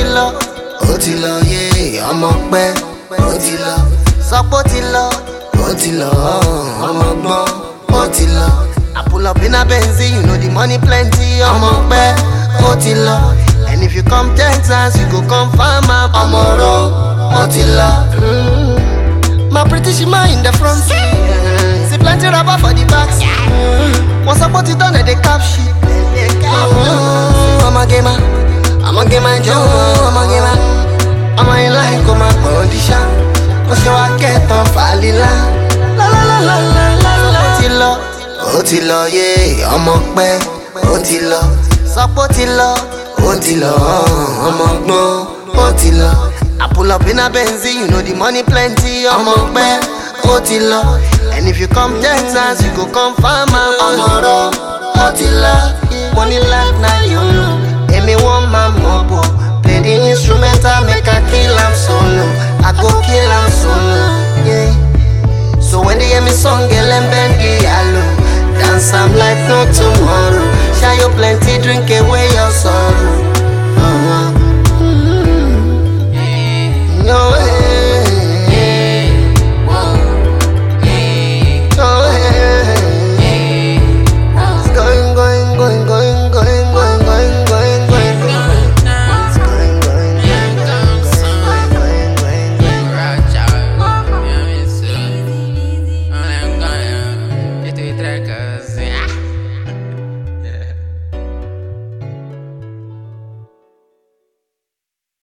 ti lọ, ó ti lọ, yeah, ọmọ pẹ́, ó ti lọ. Sọ pé ó ti lọ, ó ti lọ, ọmọ gbọ́n, ó ti lọ. I pull up in a Benzie, you know the money plenty, ọmọ pẹ́, ó ti lọ. And if you come Texas, you go come farm am, ọmọ ro, ó ti lọ. My pretty shima in the front seat. See plenty rubber for the back seat. Once I put it on, they cap shit. I'm a gamer, Joe, I'm a gamer. I'm a like on my condition. Cause you are get on Falila. La la la la la la la. Ó ti lọ, yeah, ọmọ pẹ́, ó ti lọ. Sọ pé ó ti lọ, ó ti lọ, ọmọ gbọ́n, ó ti lọ. I pull up in a Benzie, you know the money plenty, ọmọ pẹ́, ó ti lọ. And if you come Texas, you go come farm am, ọmọ ro, ó ti lọ. Money life na you know. Èmi wọ́n máa mọ̀ bọ̀. Play the instrumental, make I kill am solo. I go kill am solo, yeah. So when they hear me song, girl, and bend the yellow. Dance am like no tomorrow. Share you plenty, drink away your sorrow.